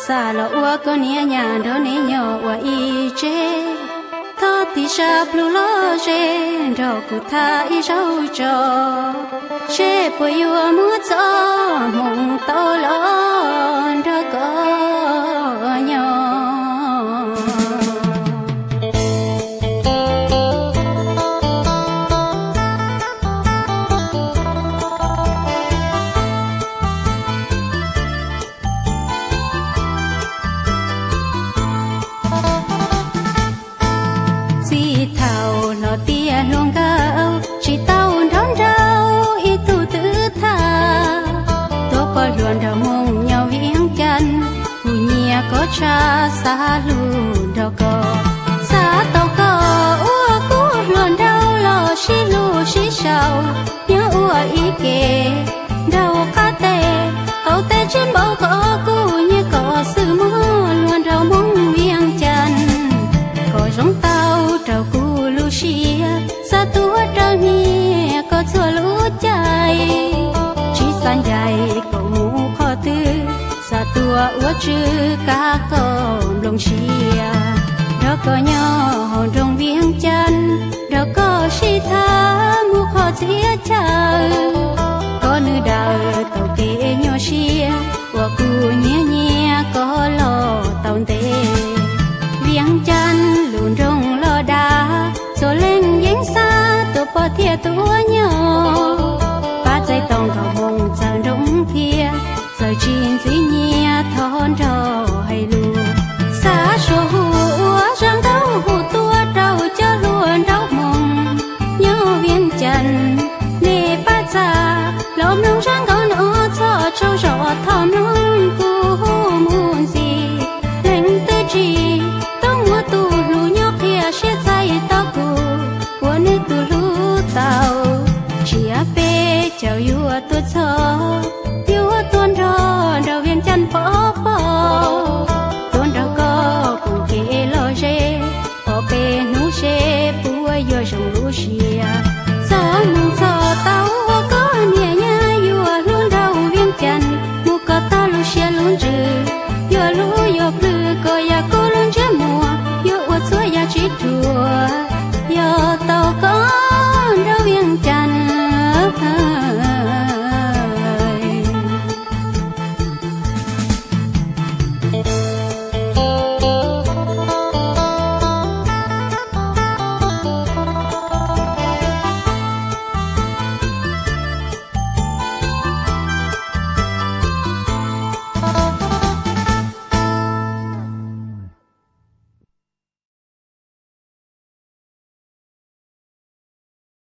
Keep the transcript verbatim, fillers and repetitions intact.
xa lo ua có nia nhà đó nè nhỏ ua y chê thọ thì sa plu lo chê đó cụ tha y rau cho chê bùi ua mua gió mùng to lo đó có nhỏ luôn gạo chỉ tao đón rau y tu tự tha tôi có luôn đầu mông nhau viếng chân hù nhia có cha xa luôn đâu có xa tao có ua cú luôn đau lo xí lu xí sầu nhớ ua ý kề đâu cá tê hậu tê trên bao có cú như có sự mưa luôn đầu mông viếng chân có giống tao trâu cú lu xí sa tua trao nia có chua lũ chạy chỉ san dài cậu mũ khó tư sa tua ua chữ cá cơm lồng chia đó có nhỏ hồn trong viếng chân đó có si tha mũ khó chia chờ có nữ đời tàu kê nhỏ xia ua cu nhẹ nhẹ có lo tàu tê viếng chân lùn rong lo đá rồi lên giếng xa tôi bỏ thia tôi nhỏ ba trái tông thầu hồng chẳng rung thia giờ chín dưới nhia thon trò hay lùa xa số hùa răng đau hù tua trâu cho luôn đau mông nhớ viên trần nề ba già lốm nông răng có nó cho trâu rõ thòm nó